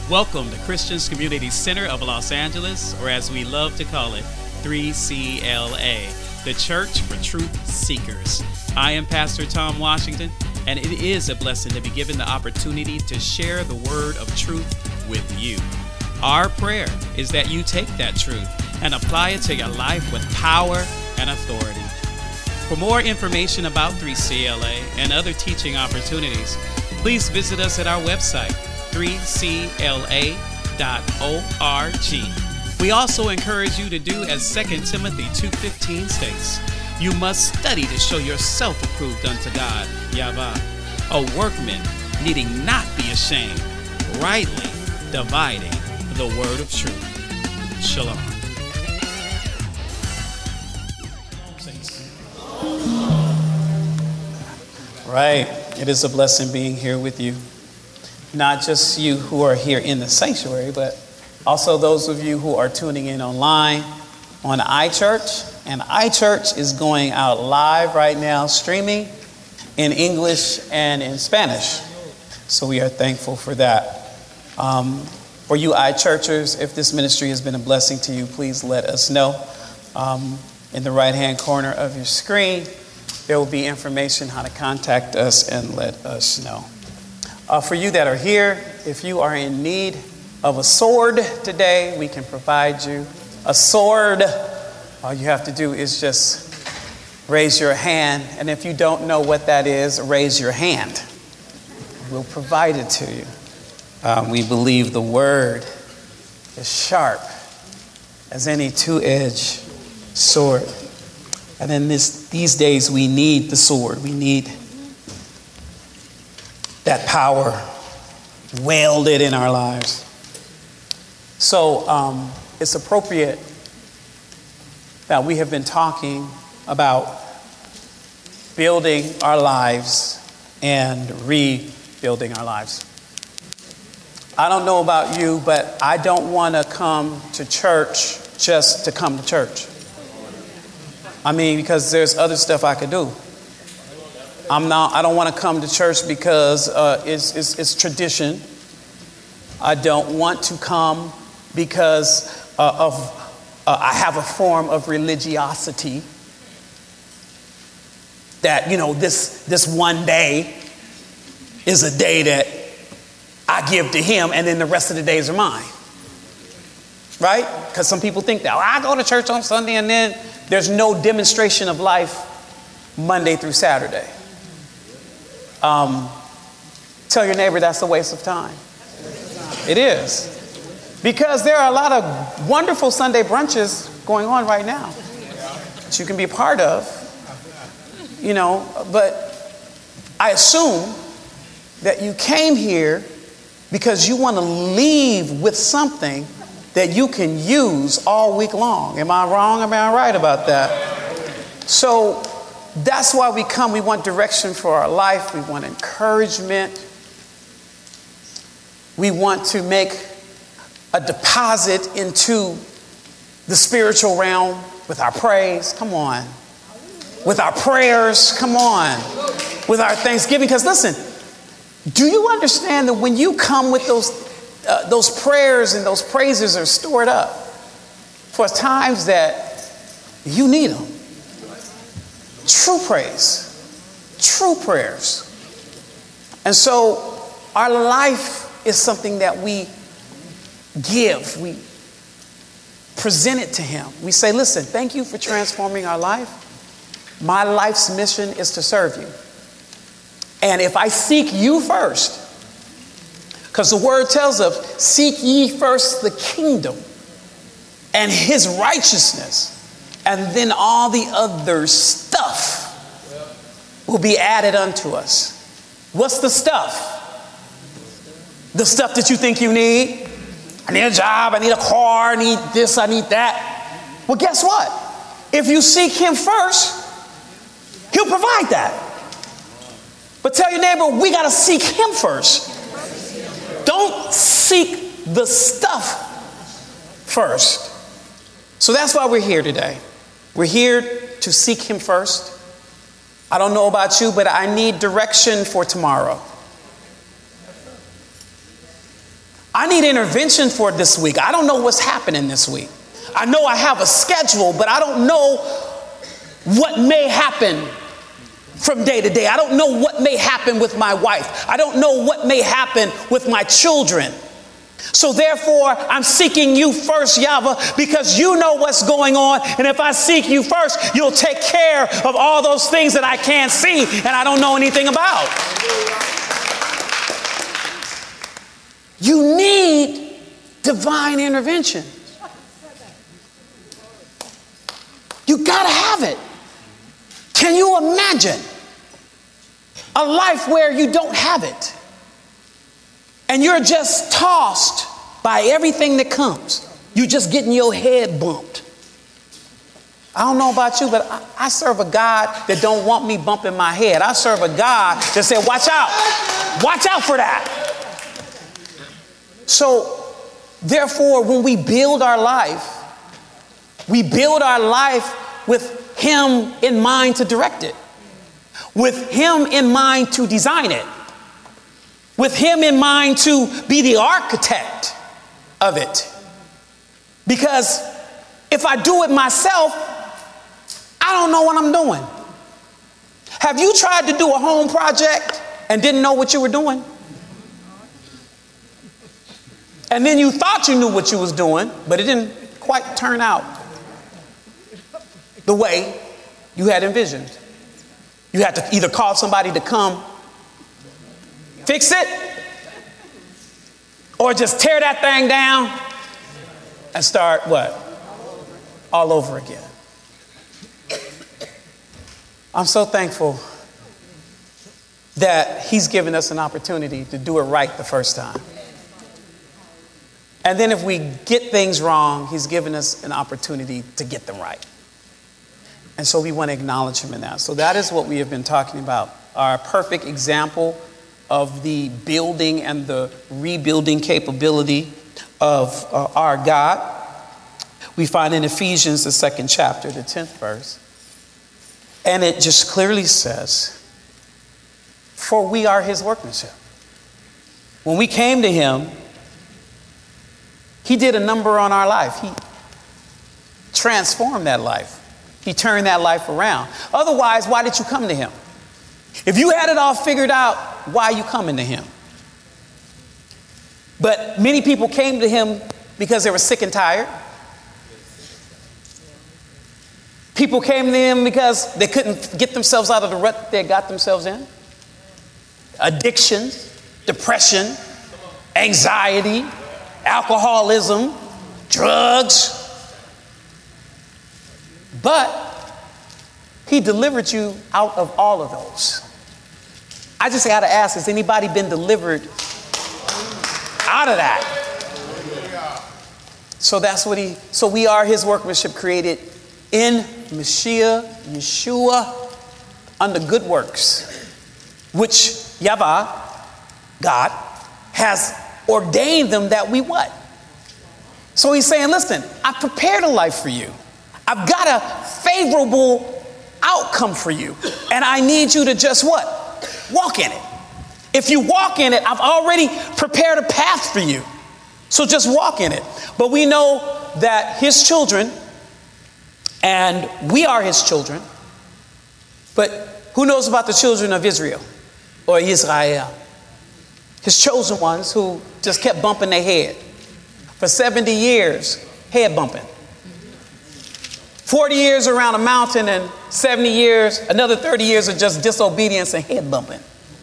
Welcome to Christians Community Center of Los Angeles, or as we love to call it, 3CLA, the Church for Truth Seekers. I am Pastor Tom Washington, and it is a blessing to be given the opportunity to share the word of truth with you. Our prayer is that you take that truth and apply it to your life with power and authority. For more information about 3CLA and other teaching opportunities, please visit us at our website, 3cla.org. We also encourage you to do as 2 Timothy 2:15 states, you must study to show yourself approved unto God, Yahweh, a workman needing not be ashamed, rightly dividing the word of truth. Shalom. Right. It is a blessing being here with you. Not just you who are here in the sanctuary, but also those of you who are tuning in online on iChurch. And iChurch is going out live right now, streaming in English and in Spanish. So we are thankful for that. For you iChurchers, if this ministry has been a blessing to you, please let us know. In the right-hand corner of your screen, there will be information how to contact us and let us know. For you that are here, if you are in need of a sword today, we can provide you a sword. All you have to do is just raise your hand. And if you don't know what that is, raise your hand. We'll provide it to you. We believe the word is sharp as any two-edged sword. And in these days, we need the sword. We need that power welded in our lives. So it's appropriate that we have been talking about building our lives and rebuilding our lives. I don't know about you, but I don't want to come to church just to come to church. I mean, because there's other stuff I could do. I don't want to come to church because it's tradition. I don't want to come because I have a form of religiosity that, this one day is a day that I give to him and then the rest of the days are mine. Right? Because some people think that, I go to church on Sunday and then there's no demonstration of life Monday through Saturday. Tell your neighbor that's a waste of time. It is. Because there are a lot of wonderful Sunday brunches going on right now that you can be a part of, but I assume that you came here because you want to leave with something that you can use all week long. Am I wrong? Am I right about that? So that's why we come. We want direction for our life. We want encouragement. We want to make a deposit into the spiritual realm with our praise. Come on. With our prayers. Come on. With our thanksgiving. Because listen, do you understand that when you come with those prayers and those praises are stored up for times that you need them? True praise, true prayers. And so our life is something that we give. We present it to him. We say, listen, thank you for transforming our life. My life's mission is to serve you. And if I seek you first, because the word tells us, seek ye first the kingdom and his righteousness, and then all the other stuff will be added unto us. What's the stuff? The stuff that you think you need. I need a job, I need a car, I need this, I need that. Well, guess what? If you seek him first, he'll provide that. But tell your neighbor, we got to seek him first. Don't seek the stuff first. So that's why we're here today. We're here to seek him first. I don't know about you, but I need direction for tomorrow. I need intervention for this week. I don't know what's happening this week. I know I have a schedule, but I don't know what may happen from day to day. I don't know what may happen with my wife. I don't know what may happen with my children. So therefore, I'm seeking you first, Yahweh, because you know what's going on. And if I seek you first, you'll take care of all those things that I can't see and I don't know anything about. You need divine intervention. You gotta have it. Can you imagine a life where you don't have it? And you're just tossed by everything that comes. You're just getting your head bumped. I don't know about you, but I serve a God that don't want me bumping my head. I serve a God that said, watch out. Watch out for that. So, therefore, when we build our life with Him in mind to direct it, with Him in mind to design it, with Him in mind to be the architect of it. Because if I do it myself, I don't know what I'm doing. Have you tried to do a home project and didn't know what you were doing? And then you thought you knew what you was doing, but it didn't quite turn out the way you had envisioned. You had to either call somebody to come fix it, or just tear that thing down and start what? All over again. I'm so thankful that He's given us an opportunity to do it right the first time. And then if we get things wrong, He's given us an opportunity to get them right. And so we want to acknowledge Him in that. So that is what we have been talking about. Our perfect example of the building and the rebuilding capability of our God. We find in Ephesians, the 2nd chapter, the 10th verse. And it just clearly says, for we are His workmanship. When we came to Him, He did a number on our life. He transformed that life. He turned that life around. Otherwise, why did you come to Him? If you had it all figured out, why are you coming to Him? But many people came to Him because they were sick and tired. People came to Him because they couldn't get themselves out of the rut they got themselves in. Addictions, depression, anxiety, alcoholism, drugs. But He delivered you out of all of those. I just got to ask, has anybody been delivered out of that? So that's what so we are His workmanship, created in Mashiach, Yeshua, unto good works, which Yahweh, God, has ordained them that we what? So He's saying, listen, I've prepared a life for you. I've got a favorable outcome for you. And I need you to just what? Walk in it. If you walk in it, I've already prepared a path for you. So just walk in it. But we know that His children, and we are His children, but who knows about the children of Israel or Israel? His chosen ones who just kept bumping their head. For 70 years, head bumping. 40 years around a mountain and 70 years, another 30 years of just disobedience and head bumping.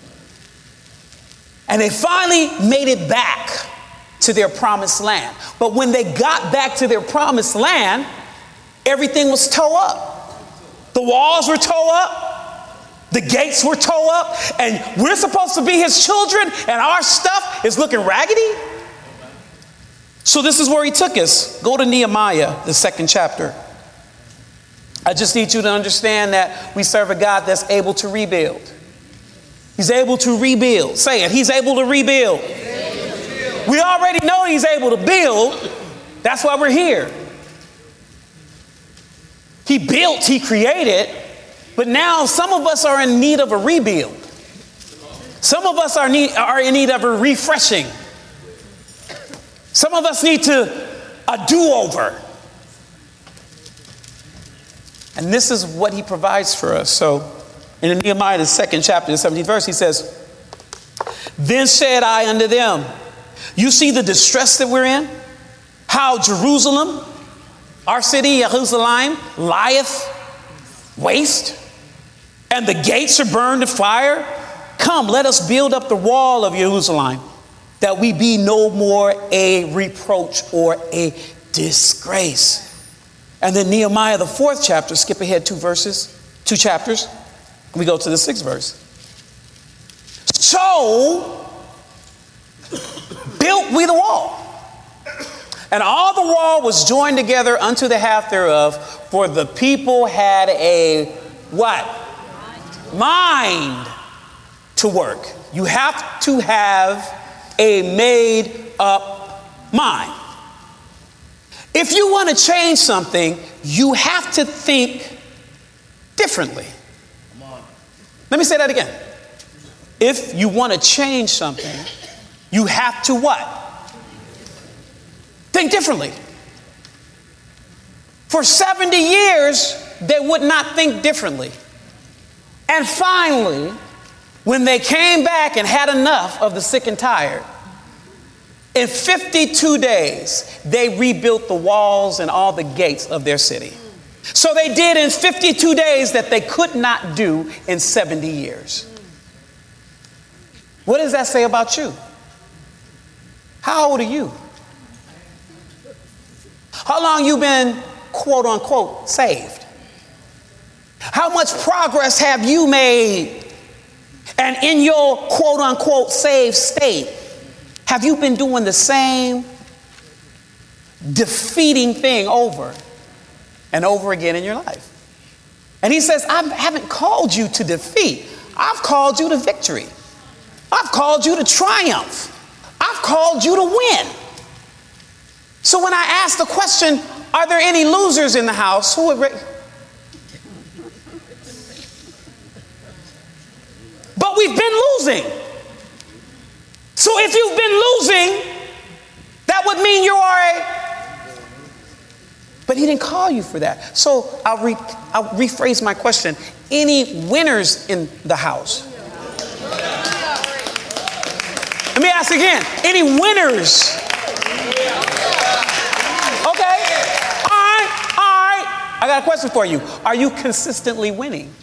And they finally made it back to their promised land. But when they got back to their promised land, everything was tore up. The walls were tore up. The gates were tore up. And we're supposed to be His children, and our stuff is looking raggedy. So this is where He took us. Go to Nehemiah, the 2nd chapter. I just need you to understand that we serve a God that's able to rebuild. He's able to rebuild. Say it. He's able to rebuild. We already know He's able to build. That's why we're here. He built, He created, but now some of us are in need of a rebuild. Some of us are in need of a refreshing. Some of us need a do-over. And this is what he provides for us. So in Nehemiah, the 2nd chapter, the 17th verse, he says, then said I unto them, you see the distress that we're in? How Jerusalem, our city, Jerusalem, lieth waste, and the gates are burned to fire. Come, let us build up the wall of Jerusalem, that we be no more a reproach or a disgrace. And then Nehemiah, the 4th chapter, skip ahead 2 chapters. We go to the 6th verse. So built we the wall, and all the wall was joined together unto the half thereof, for the people had a what? Mind to work. You have to have a made up mind. If you want to change something, you have to think differently. Let me say that again. If you want to change something, you have to what? Think differently. For 70 years, they would not think differently. And finally, when they came back and had enough of the sick and tired, in 52 days, they rebuilt the walls and all the gates of their city. So they did in 52 days that they could not do in 70 years. What does that say about you? How old are you? How long you been, quote unquote, saved? How much progress have you made? And in your, quote unquote, saved state, have you been doing the same defeating thing over and over again in your life? And he says, I haven't called you to defeat. I've called you to victory. I've called you to triumph. I've called you to win. So when I ask the question, are there any losers in the house? Who would But we've been losing. So if you've been losing, that would mean you are But he didn't call you for that. So I'll rephrase my question. Any winners in the house? Let me ask again. Any winners? Okay. All right. I got a question for you. Are you consistently winning?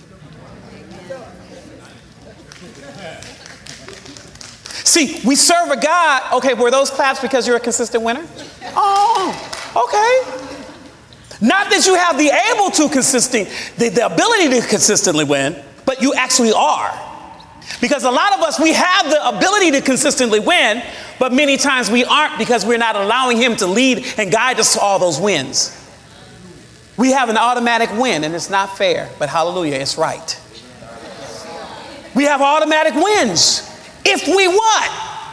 See, we serve a God. Okay, were those claps because you're a consistent winner? Oh, okay. Not that you have the ability to consistently win, but you actually are. Because a lot of us, we have the ability to consistently win, but many times we aren't because we're not allowing him to lead and guide us to all those wins. We have an automatic win, and it's not fair, but hallelujah, it's right. We have automatic wins. If we what?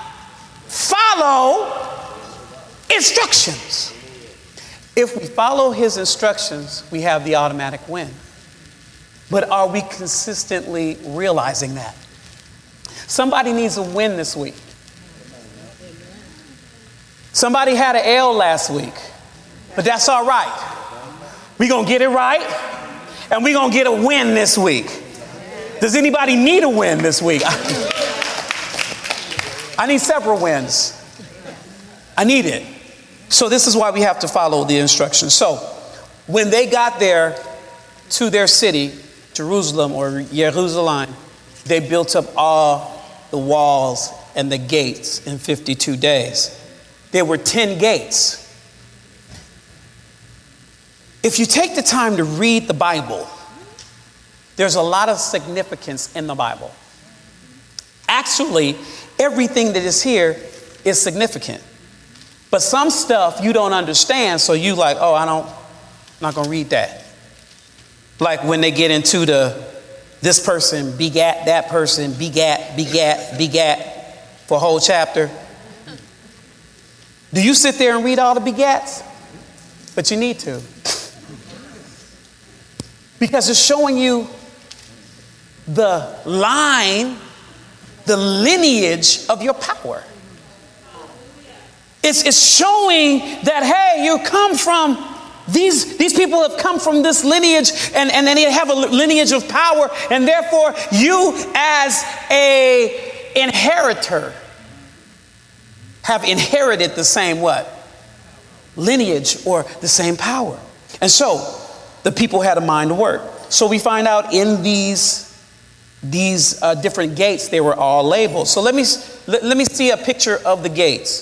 Follow instructions. If we follow his instructions, we have the automatic win. But are we consistently realizing that? Somebody needs a win this week. Somebody had an L last week, but that's all right. We're going to get it right, and we're going to get a win this week. Does anybody need a win this week? I need several wins. I need it. So this is why we have to follow the instructions. So when they got there to their city, Jerusalem or Jerusalem, they built up all the walls and the gates in 52 days. There were 10 gates. If you take the time to read the Bible, there's a lot of significance in the Bible. Actually, everything that is here is significant. But some stuff you don't understand, so you like, oh, I'm not going to read that. Like when they get into this person begat that person, begat for a whole chapter. Do you sit there and read all the begats? But you need to. Because it's showing you the line, the lineage of your power. It's showing that, hey, you come from, these people have come from this lineage, and they have a lineage of power, and therefore you as a inheritor have inherited the same what? Lineage or the same power. And so the people had a mind to work. So we find out in these different gates, they were all labeled. So let me see a picture of the gates.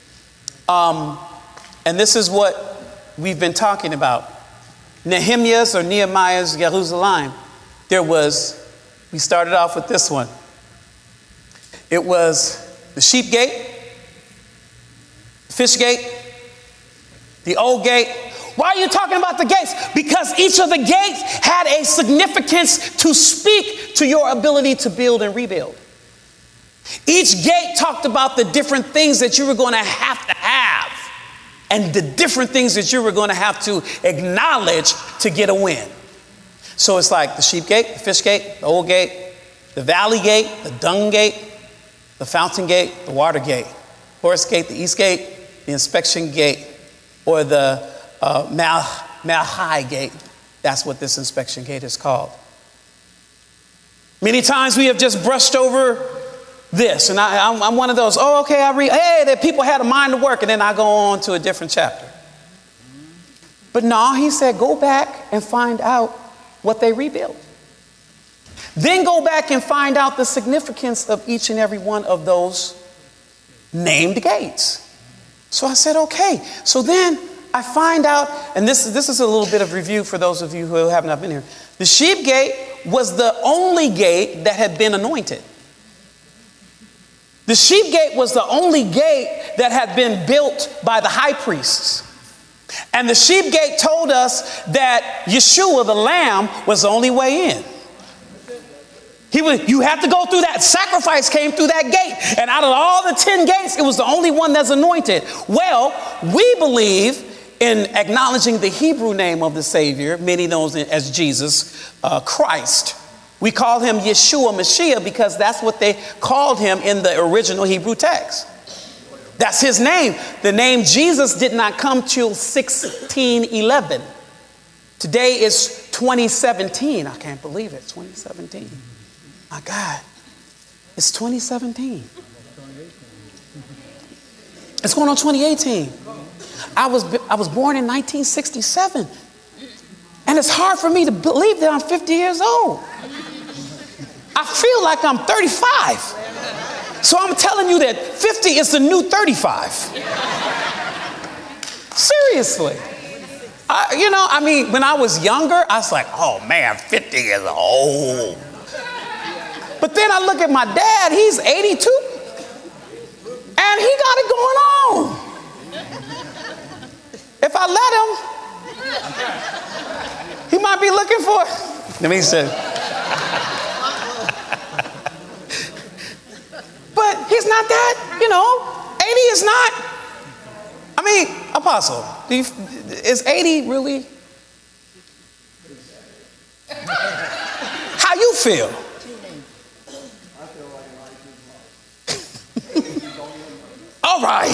And this is what we've been talking about. Nehemiah's or Nehemiah's Jerusalem. We started off with this one. It was the sheep gate, fish gate, the old gate. Why are you talking about the gates? Because each of the gates had a significance to speak to your ability to build and rebuild. Each gate talked about the different things that you were going to have and the different things that you were going to have to acknowledge to get a win. So it's like the sheep gate, the fish gate, the old gate, the valley gate, the dung gate, the fountain gate, the water gate, horse gate, the east gate, the inspection gate, or the Malhai gate. That's what this inspection gate is called. Many times we have just brushed over this, and I'm one of those, I read, hey, that people had a mind to work, and then I go on to a different chapter. But no, he said, go back and find out what they rebuilt. Then go back and find out the significance of each and every one of those named gates. So I said, okay. So then I find out, and this is a little bit of review for those of you who have not been here. The sheep gate was the only gate that had been anointed. The sheep gate was the only gate that had been built by the high priests. And the sheep gate told us that Yeshua, the Lamb, was the only way in. You have to go through that. Sacrifice came through that gate. And out of all the 10 gates, it was the only one that's anointed. Well, we believe in acknowledging the Hebrew name of the Savior, many knows it as Jesus Christ. We call him Yeshua Mashiach because that's what they called him in the original Hebrew text. That's his name. The name Jesus did not come till 1611. Today is 2017. I can't believe it. 2017. My God. It's 2017. It's going on 2018. I was born in 1967. And it's hard for me to believe that I'm 50 years old. I feel like I'm 35. So I'm telling you that 50 is the new 35. Seriously. When I was younger, I was like, oh man, 50 is old. But then I look at my dad, he's 82. And he got it going on. If I let him, he might be looking for, let me say. But he's not that, 80 is not. Apostle, is 80 really? How you feel? All right.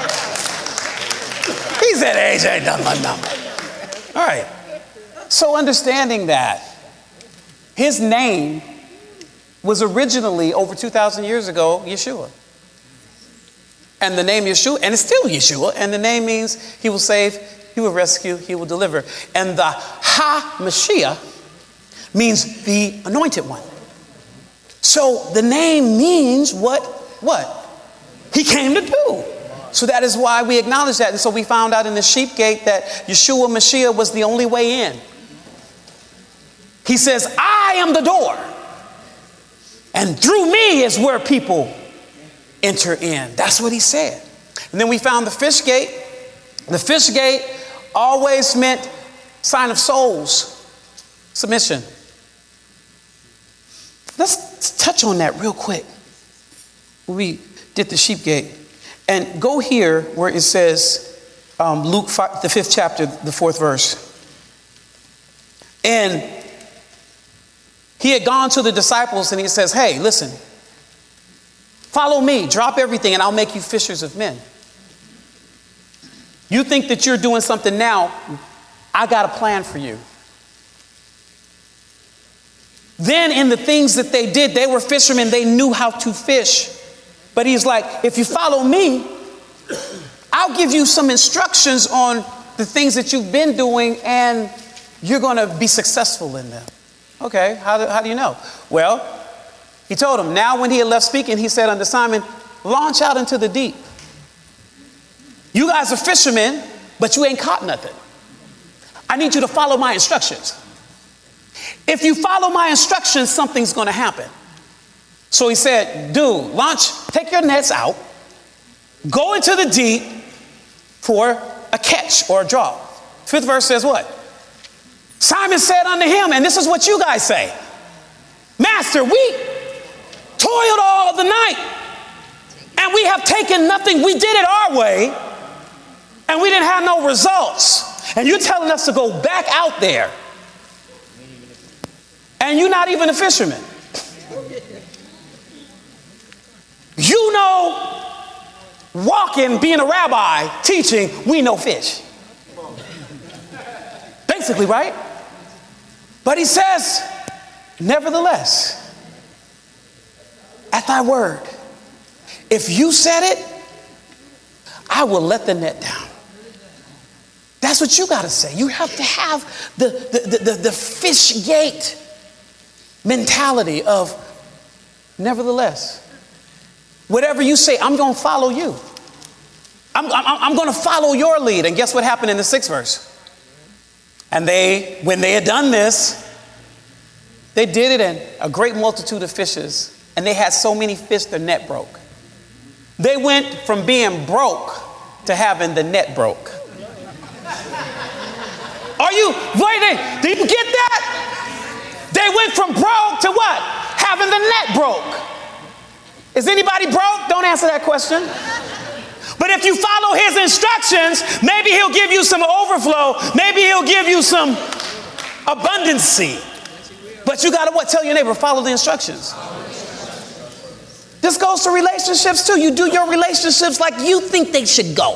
He said age ain't done my number. All right. So understanding that his name was originally over 2,000 years ago, Yeshua. And the name Yeshua, and it's still Yeshua, and the name means he will save, he will rescue, he will deliver. And the Ha-Mashiach means the anointed one. So the name means what he came to do. So that is why we acknowledge that. And so we found out in the sheep gate that Yeshua Mashiach was the only way in. He says, I am the door. And through me is where people enter in. That's what he said. And then we found the fish gate. The fish gate always meant sign of souls, submission. Let's touch on that real quick. We did the sheep gate. And go here where it says, Luke 5, the 5th chapter, the 4th verse. And he had gone to the disciples and he says, hey, listen, follow me, drop everything and I'll make you fishers of men. You think that you're doing something now. I got a plan for you. Then in the things that they did, they were fishermen. They knew how to fish. But he's like, if you follow me, I'll give you some instructions on the things that you've been doing, and you're going to be successful in them. Okay, how do you know? Well, he told him, now when he had left speaking, he said unto Simon, launch out into the deep. You guys are fishermen, but you ain't caught nothing. I need you to follow my instructions. If you follow my instructions, something's going to happen. So he said, dude, take your nets out, go into the deep for a catch or a draw. 5th verse says what? Simon said unto him, and this is what you guys say, Master, we toiled all the night and we have taken nothing. We did it our way and we didn't have no results. And you're telling us to go back out there and you're not even a fisherman. You know, walking, being a rabbi, teaching, we know fish. Basically, right? But he says, nevertheless, at thy word, if you said it, I will let the net down. That's what you got to say. You have to have the fish gate mentality of, nevertheless, whatever you say, I'm going to follow you. I'm going to follow your lead. And guess what happened in the 6th verse? And when they had done this, they did it in a great multitude of fishes. And they had so many fish, their net broke. They went from being broke to having the net broke. Do you get that? They went from broke to what? Having the net broke. Is anybody broke? Don't answer that question. But if you follow his instructions, maybe he'll give you some overflow. Maybe he'll give you some abundancy. But you got to what? Tell your neighbor, follow the instructions. This goes to relationships too. You do your relationships like you think they should go.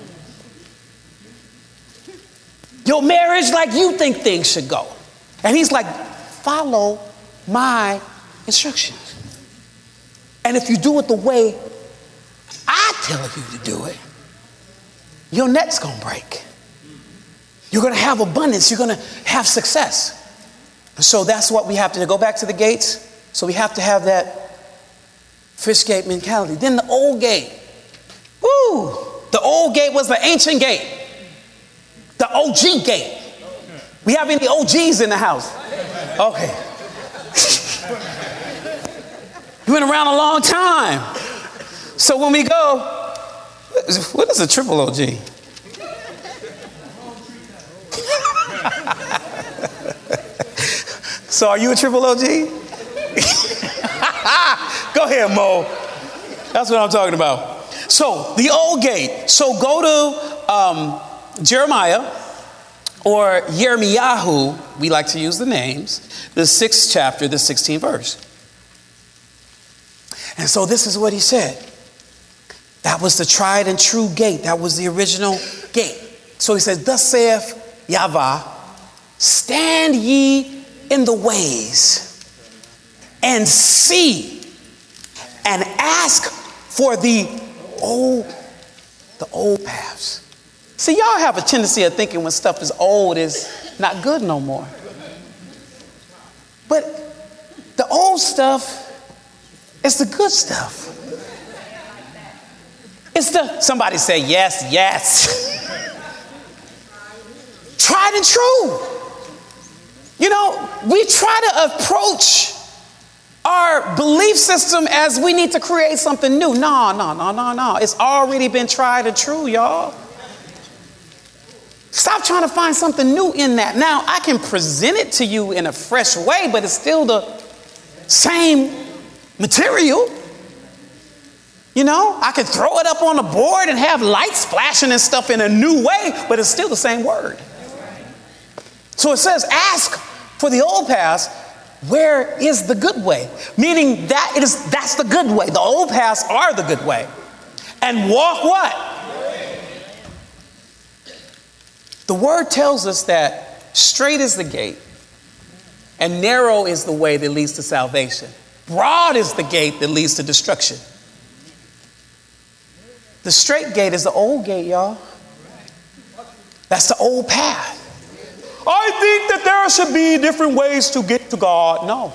Your marriage like you think things should go. And he's like, follow my instructions. And if you do it the way I tell you to do it, your net's going to break. You're going to have abundance. You're going to have success. And so that's what we have to do. Go back to the gates. So we have to have that fish gate mentality. Then the old gate. Woo! The old gate was the ancient gate. The OG gate. We have any OGs in the house? Okay. You've been around a long time. So when we go, what is a triple OG? So are you a triple OG? Go ahead, Mo. That's what I'm talking about. So the old gate. So go to Jeremiah or Yirmiyahu. We like to use the names. The 6th chapter, the 16th verse. And so this is what he said. That was the tried and true gate. That was the original gate. So he says, thus saith Yahweh, stand ye in the ways and see and ask for the old paths. See, y'all have a tendency of thinking when stuff is old is not good no more. But the old stuff, it's the good stuff. Somebody say yes, yes. Tried and true. You know, we try to approach our belief system as we need to create something new. No. It's already been tried and true, y'all. Stop trying to find something new in that. Now, I can present it to you in a fresh way, but it's still the same material. You know, I could throw it up on the board and have lights flashing and stuff in a new way, but it's still the same word. So it says, ask for the old paths. Where is the good way? Meaning that's the good way. The old paths are the good way. And walk what? The word tells us that straight is the gate and narrow is the way that leads to salvation. Broad is the gate that leads to destruction. The straight gate is the old gate, y'all. That's the old path. I think that there should be different ways to get to God. No.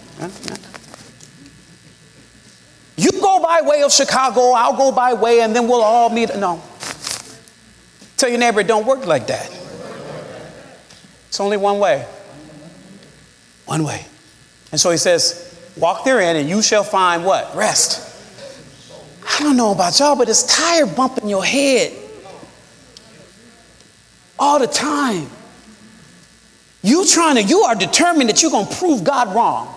You go by way of Chicago, I'll go by way, and then we'll all meet. No. Tell your neighbor, it don't work like that. It's only one way. One way. And so he says, walk therein and you shall find what? Rest. I don't know about y'all, but it's tire bumping your head all the time. You are determined that you're going to prove God wrong.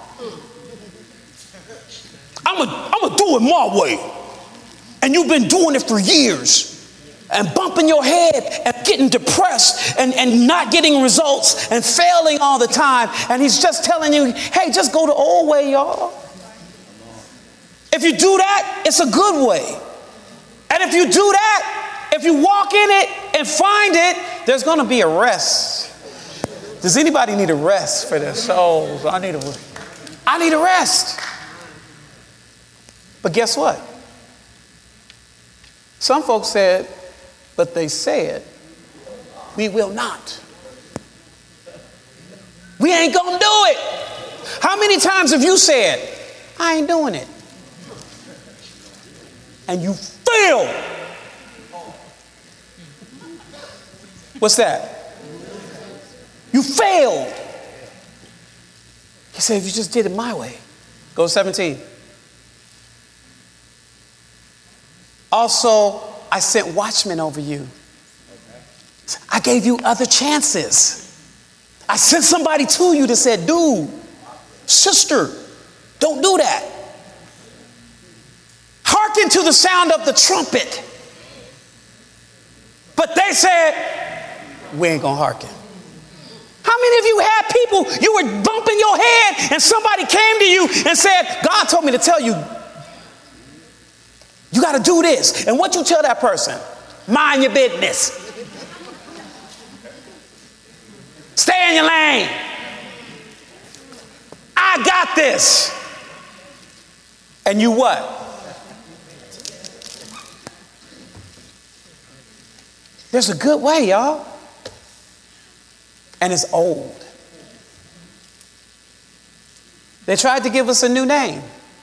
I'm gonna do it my way. And you've been doing it for years. And bumping your head and getting depressed and not getting results and failing all the time. And he's just telling you, hey, just go the old way, y'all. If you do that, it's a good way. And if you do that, if you walk in it and find it, there's going to be a rest. Does anybody need a rest for their souls? I need a rest. But guess what? Some folks said, but they said, we will not. We ain't gonna do it. How many times have you said, I ain't doing it? And you failed. What's that? You failed. He said, if you just did it my way. Go 17. Also, I sent watchmen over you. I gave you other chances. I sent somebody to you that said, dude, sister, don't do that. Hearken to the sound of the trumpet. But they said, we ain't gonna hearken. How many of you had people, you were bumping your head and somebody came to you and said, God told me to tell you, you got to do this. And what you tell that person? Mind your business. Stay in your lane. I got this. And you what? There's a good way, y'all. And it's old. They tried to give us a new name.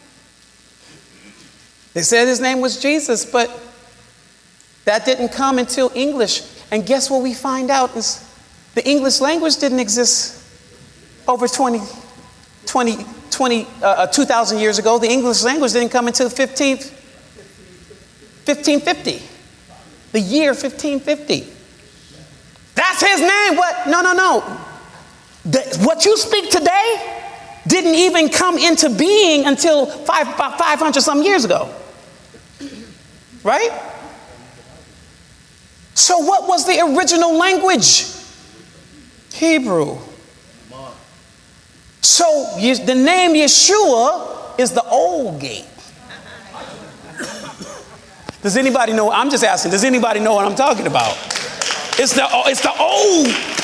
They said his name was Jesus, but that didn't come until English. And guess what we find out is the English language didn't exist over 2,000 years ago. The English language didn't come until 1550. The year 1550. That's his name. What? No. What you speak today didn't even come into being until about 500 some years ago. Right? So what was the original language? Hebrew. So the name Yeshua is the old gate. Does anybody know? I'm just asking, does anybody know what I'm talking about? It's the old.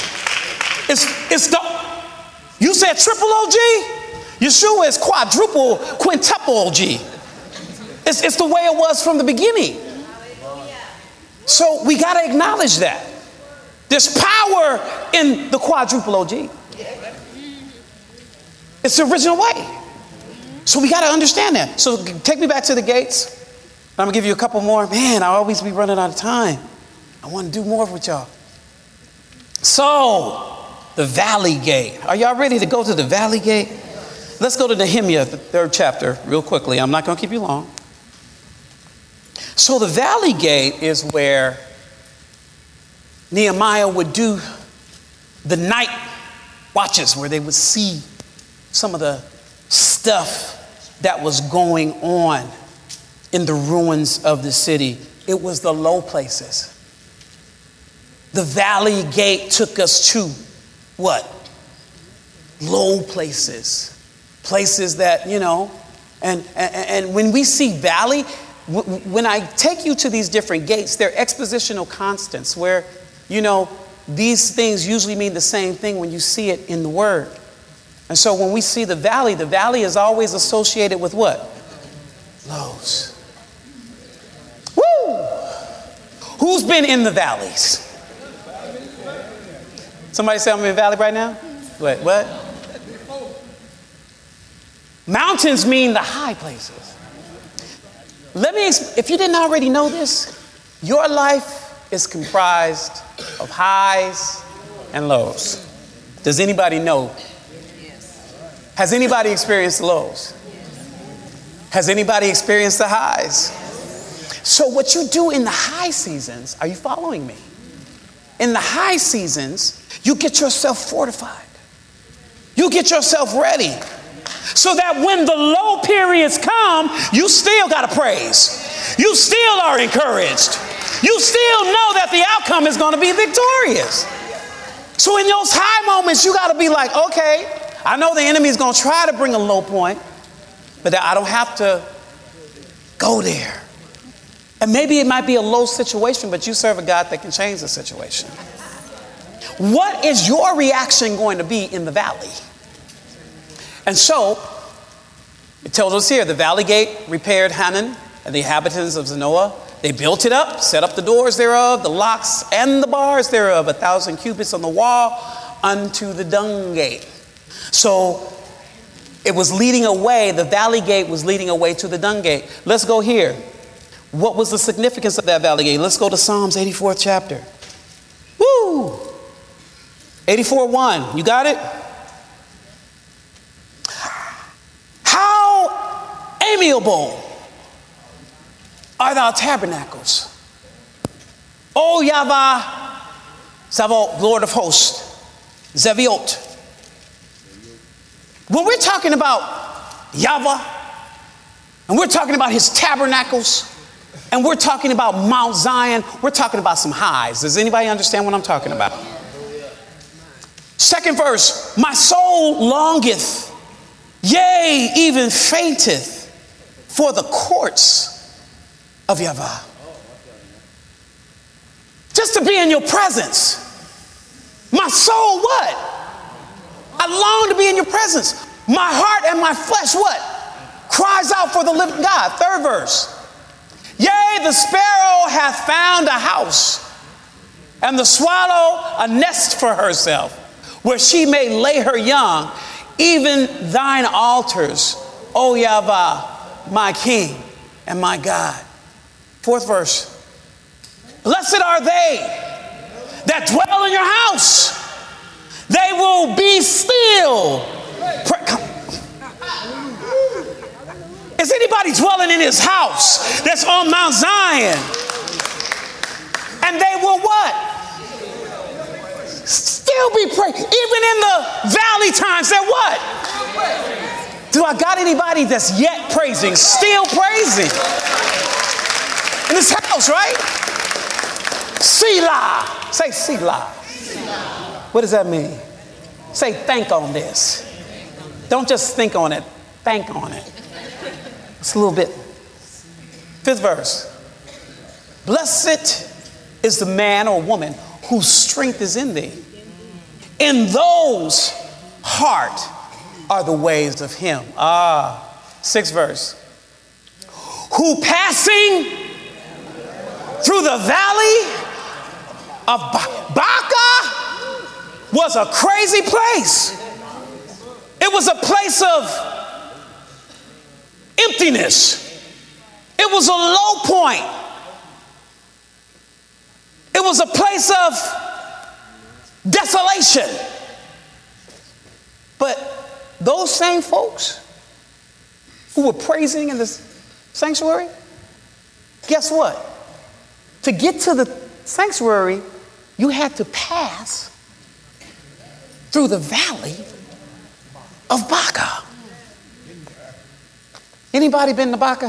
You said triple OG? Yeshua is quadruple, quintuple OG. It's the way it was from the beginning. So we got to acknowledge that. There's power in the quadruple OG. It's the original way. So we got to understand that. So take me back to the gates. I'm going to give you a couple more. Man, I always be running out of time. I want to do more with y'all. So, the Valley Gate. Are y'all ready to go to the Valley Gate? Let's go to Nehemiah, the 3rd chapter, real quickly. I'm not going to keep you long. So the Valley Gate is where Nehemiah would do the night watches, where they would see some of the stuff that was going on in the ruins of the city. It was the low places. The Valley Gate took us to what? Low places. Places that, and when we see valley, when I take you to these different gates, they're expositional constants where, these things usually mean the same thing when you see it in the Word. And so when we see the valley is always associated with what? Lows. Woo! Who's been in the valleys? Somebody say I'm in the valley right now? Wait, what? Mountains mean the high places. If you didn't already know this, your life is comprised of highs and lows. Does anybody know? Has anybody experienced the lows? Has anybody experienced the highs? So what you do in the high seasons, are you following me? In the high seasons, you get yourself fortified. You get yourself ready. So that when the low periods come, you still got to praise. You still are encouraged. You still know that the outcome is going to be victorious. So in those high moments, you got to be like, okay, I know the enemy is going to try to bring a low point, but I don't have to go there. And maybe it might be a low situation, but you serve a God that can change the situation. What is your reaction going to be in the valley? And so, it tells us here, the valley gate repaired Hanun and the inhabitants of Zanoah. They built it up, set up the doors thereof, the locks and the bars thereof, 1,000 cubits on the wall unto the dung gate. So, it was leading away, the valley gate was leading away to the dung gate. Let's go here. What was the significance of that valley gate? Let's go to Psalms 84th chapter. Woo! 84:1. You got it? How amiable are thy tabernacles, O Yahweh Sabaoth, Lord of hosts, Zeviot. When we're talking about Yahweh, and we're talking about his tabernacles, and we're talking about Mount Zion, we're talking about some highs. Does anybody understand what I'm talking about? Second verse, my soul longeth, yea, even fainteth for the courts of Yahweh. Just to be in your presence. My soul what? I long to be in your presence. My heart and my flesh what? Cries out for the living God. Third verse. Yea, the sparrow hath found a house, and the swallow a nest for herself, where she may lay her young, even thine altars, O Yahweh, my King and my God. Fourth verse. Blessed are they that dwell in your house. They will be still. Is anybody dwelling in his house that's on Mount Zion? And they will what? Still be praising. Even in the valley times, they're what? Do I got anybody that's yet praising? Still praising. In this house, right? Selah. Say Selah. What does that mean? Say think on this. Don't just think on it. Think on it. It's a little bit. Fifth verse. Blessed is the man or woman whose strength is in thee. In those heart are the ways of him. Sixth verse. Who passing through the valley of Baca was a crazy place. It was a place of emptiness. It was a low point. It was a place of desolation. But those same folks who were praising in the sanctuary, guess what? To get to the sanctuary, you had to pass through the valley of Baca. Anybody been to Baca?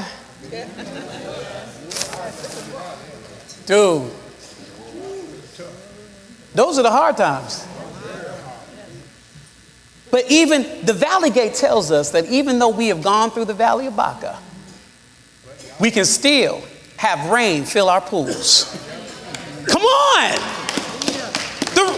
Dude, those are the hard times. But even the Valley Gate tells us that even though we have gone through the valley of Baca, we can still have rain fill our pools. Come on!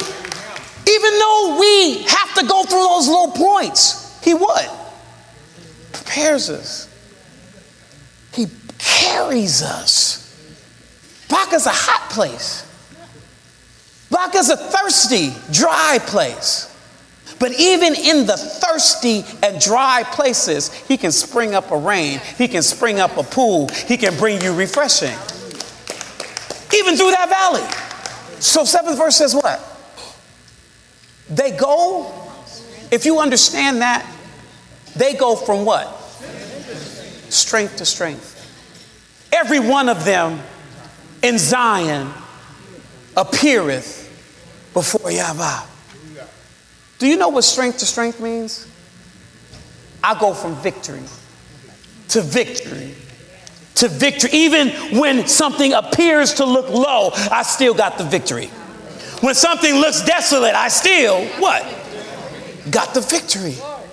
Even though we have to go through those low points, he would. Prepares us. He carries us. Baca's a hot place. Baca's a thirsty, dry place. But even in the thirsty and dry places, he can spring up a rain. He can spring up a pool. He can bring you refreshing. Even through that valley. So 7th verse says what? They go, if you understand that, they go from what? Strength to strength. Every one of them in Zion appeareth before Yahweh. Do you know what strength to strength means? I go from victory to victory to victory. Even when something appears to look low, I still got the victory. When something looks desolate, I still, what? Got the victory.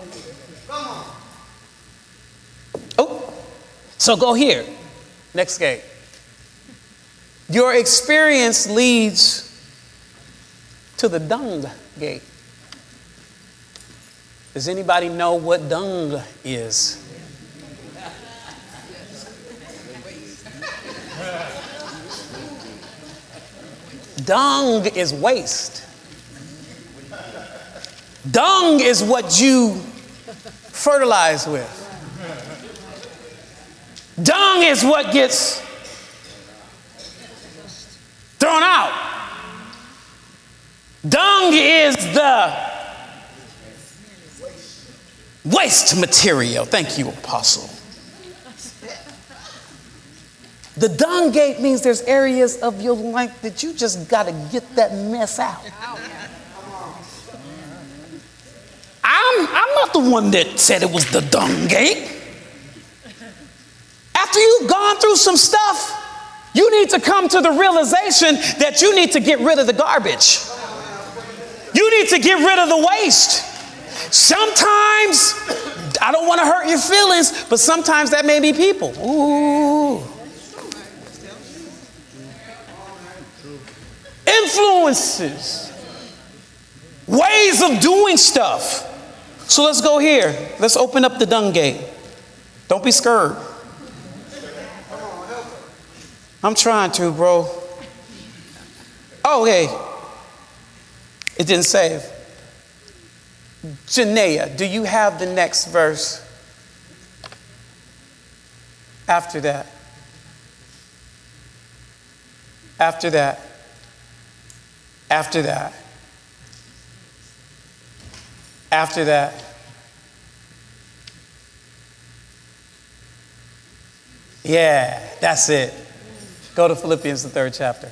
Oh, so go here. Next gate. Your experience leads to the dung gate. Does anybody know what dung is? Dung is waste. Dung is what you fertilize with. Dung is what gets thrown out. Dung is the waste material. Thank you, Apostle. The dung gate means there's areas of your life that you just got to get that mess out. I'm not the one that said it was the dung gate. After you've gone through some stuff, you need to come to the realization that you need to get rid of the garbage. You need to get rid of the waste. Sometimes, I don't want to hurt your feelings, but sometimes that may be people. Ooh. Influences. Ways of doing stuff. So let's go here. Let's open up the dung gate. Don't be scared. I'm trying to, bro. Oh, hey. It didn't save. Janaea, do you have the next verse? After that. After that. After that. After that. Yeah, that's it. Go to Philippians, the 3rd chapter.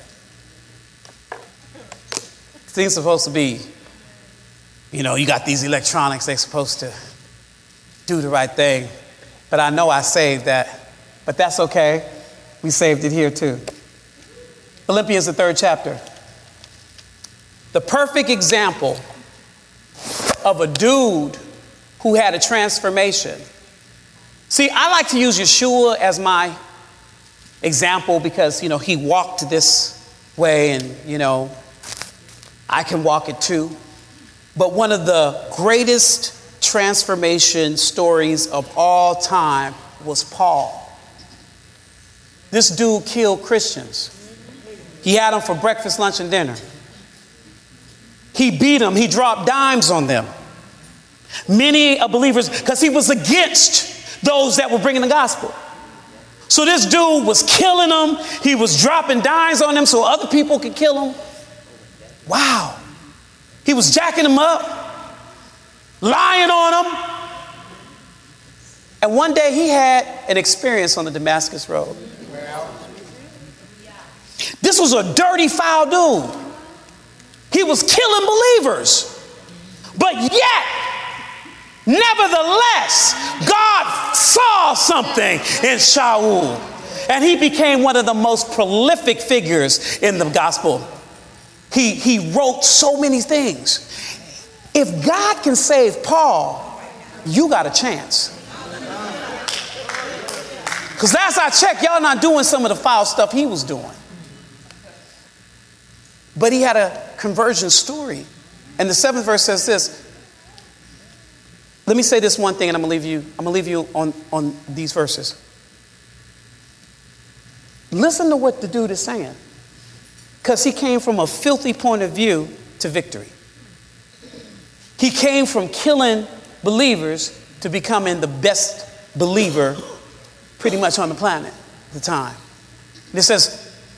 Things supposed to be, you got these electronics, they're supposed to do the right thing. But I know I saved that. But that's okay. We saved it here too. Philippians, the 3rd chapter. The perfect example of a dude who had a transformation. See, I like to use Yeshua as my example because, he walked this way and, I can walk it too. But one of the greatest transformation stories of all time was Paul. This dude killed Christians. He had them for breakfast, lunch, and dinner. He beat them. He dropped dimes on them. Many believers, because he was against those that were bringing the gospel. So this dude was killing them. He was dropping dimes on them so other people could kill them. Wow. He was jacking them up, lying on them. And one day he had an experience on the Damascus Road. This was a dirty, foul dude. He was killing believers. But yet, nevertheless, God saw something in Shaul. And he became one of the most prolific figures in the gospel. He wrote so many things. If God can save Paul, you got a chance. Because last I checked, y'all not doing some of the foul stuff he was doing. But he had a conversion story. And the 7th verse says this. Let me say this one thing, and I'm going to leave you on these verses. Listen to what the dude is saying. Because he came from a filthy point of view to victory. He came from killing believers to becoming the best believer pretty much on the planet at the time. And it says,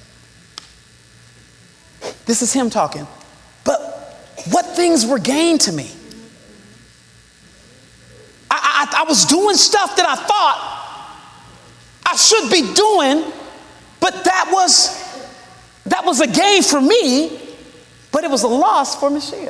this is him talking. But what things were gained to me? I was doing stuff that I thought I should be doing, but that was a gain for me, but it was a loss for Mashiach.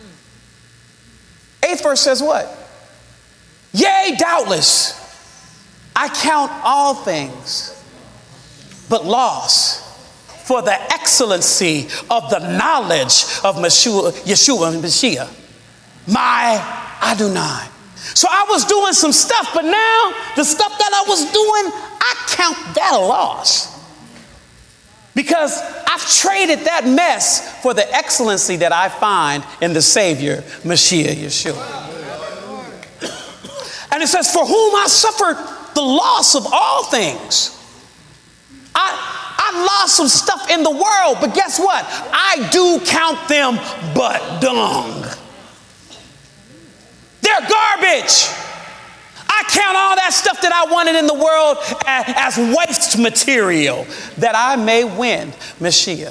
8th verse says what? Yea, doubtless, I count all things but loss for the excellency of the knowledge of Yeshua and Mashiach, my Adonai. So I was doing some stuff, but now the stuff that I was doing, I count that a loss. Because I've traded that mess for the excellency that I find in the Savior, Mashiach Yeshua. And it says, for whom I suffered the loss of all things. I lost some stuff in the world, but guess what? I do count them but dung. They're garbage. I count all that stuff that I wanted in the world as waste material that I may win Mashiach.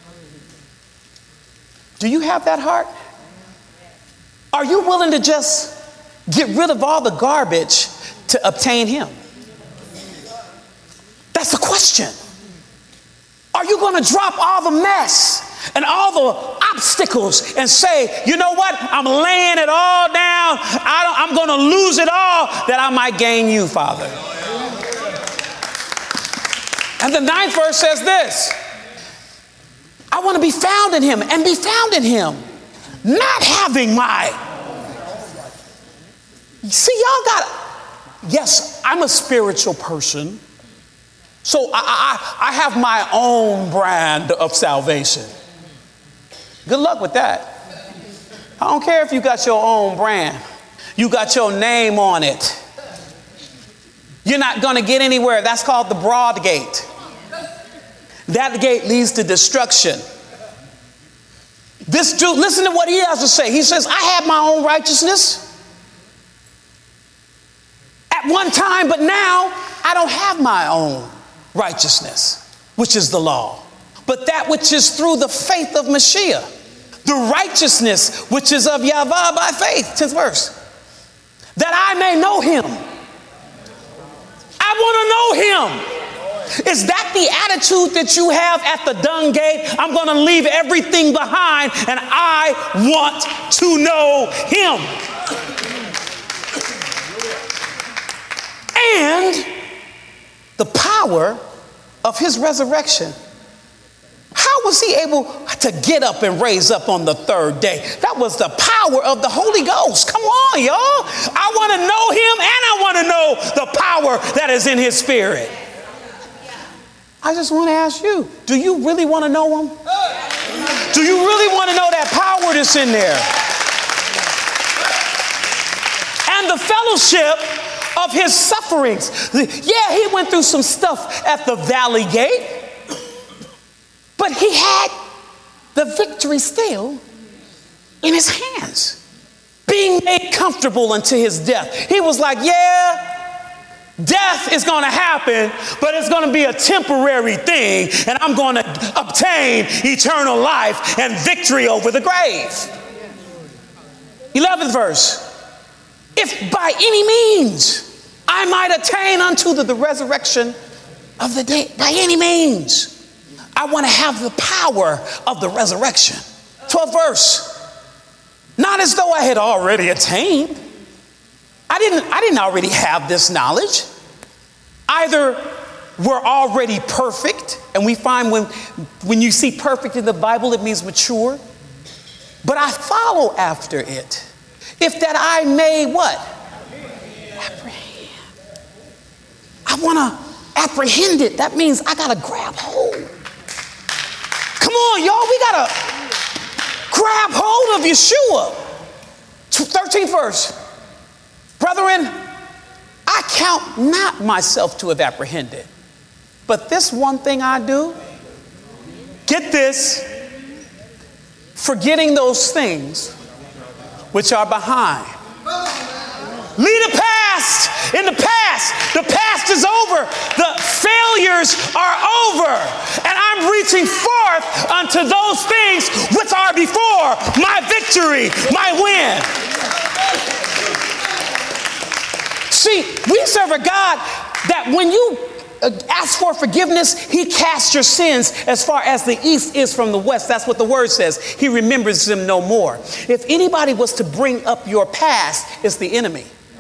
Do you have that heart? Are you willing to just get rid of all the garbage to obtain him? That's the question. Are you going to drop all the mess and all the obstacles and say, you know what? I'm laying it all down. I'm going to lose it all that I might gain you, Father. And the 9th verse says this. I want to be found in him and be found in him, not having my. See, yes, I'm a spiritual person. So I have my own brand of salvation. Good luck with that. I don't care if you got your own brand. You got your name on it. You're not going to get anywhere. That's called the broad gate. That gate leads to destruction. This dude, listen to what he has to say. He says, I have my own righteousness at one time, but now I don't have my own righteousness, which is the law, but that which is through the faith of Mashiach, the righteousness which is of Yahweh by faith. 10th verse. That I may know him. I want to know him. Is that the attitude that you have at the dung gate? I'm going to leave everything behind and I want to know him. And the power of his resurrection. How was he able to get up and raise up on the 3rd day? That was the power of the Holy Ghost. Come on, y'all. I want to know him and I want to know the power that is in his spirit. I just want to ask you, do you really want to know him? Do you really want to know that power that's in there? And the fellowship of his sufferings. Yeah, he went through some stuff at the valley gate, but he had the victory still in his hands, being made comfortable unto his death. He was like, yeah, death is going to happen, but it's going to be a temporary thing, and I'm going to obtain eternal life and victory over the grave. 11th verse. If by any means I might attain unto the resurrection of the day, by any means, I want to have the power of the resurrection. 12th verse. Not as though I had already attained. I didn't already have this knowledge. Either we're already perfect, and we find when you see perfect in the Bible, it means mature. But I follow after it. If that I may what? Apprehend. I want to apprehend it. That means I got to grab hold. Come on, y'all. We got to grab hold of Yeshua. 13th verse. Brethren, I count not myself to have apprehended, but this one thing I do, get this, forgetting those things which are behind. Leave the past in the past. The past is over. The failures are over. And I'm reaching forth unto those things which are before, my victory, my win. See, we serve a God that when you ask for forgiveness, he casts your sins as far as the east is from the west. That's what the word says. He remembers them no more. If anybody was to bring up your past, it's the enemy.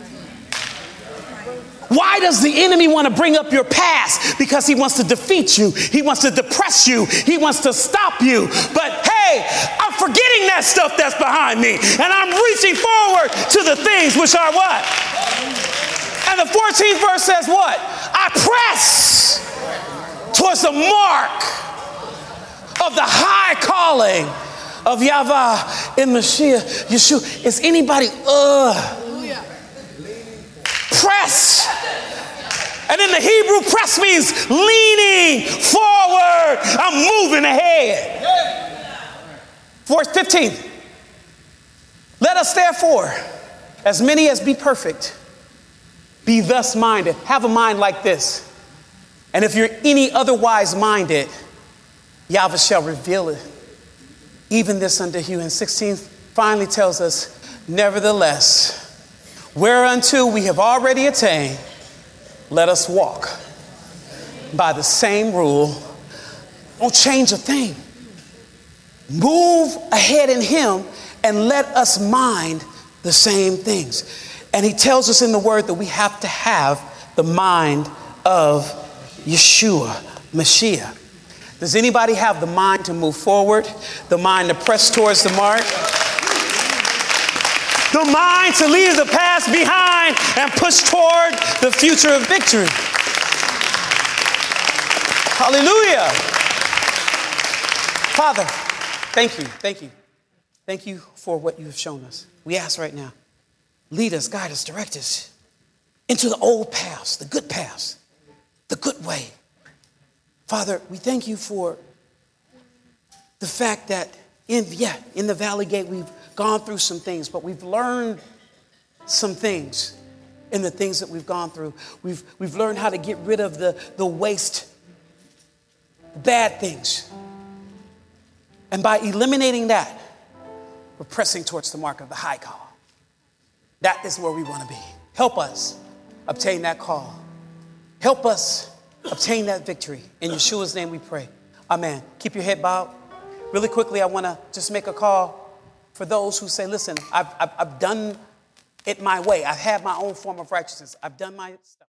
Why does the enemy want to bring up your past? Because he wants to defeat you. He wants to depress you. He wants to stop you. But hey, I'm forgetting that stuff that's behind me. And I'm reaching forward to the things which are what? And the 14th verse says what? I press towards the mark of the high calling of Yahweh in Mashiach Yeshua. Is anybody press? And in the Hebrew, press means leaning forward. I'm moving ahead. Verse 15. Let us therefore, as many as be perfect, be thus minded. Have a mind like this. And if you're any otherwise minded, Yahweh shall reveal it, even this unto you. And 16 finally tells us, nevertheless, whereunto we have already attained, let us walk by the same rule. Don't change a thing. Move ahead in him and let us mind the same things. And he tells us in the word that we have to have the mind of Yeshua, Mashiach. Does anybody have the mind to move forward? The mind to press towards the mark? The mind to leave the past behind and push toward the future of victory. Hallelujah. Father, thank you, thank you. Thank you for what you have shown us. We ask right now, lead us, guide us, direct us into the old paths, the good paths, the good way. Father, we thank you for the fact that in the Valley Gate, we've gone through some things, but we've learned some things in the things that we've gone through. We've learned how to get rid of the waste, the bad things. And by eliminating that, we're pressing towards the mark of the high call. That is where we want to be. Help us obtain that call. Help us obtain that victory. In Yeshua's name we pray. Amen. Keep your head bowed. Really quickly, I want to just make a call for those who say, listen, I've done it my way. I've had my own form of righteousness. I've done my stuff.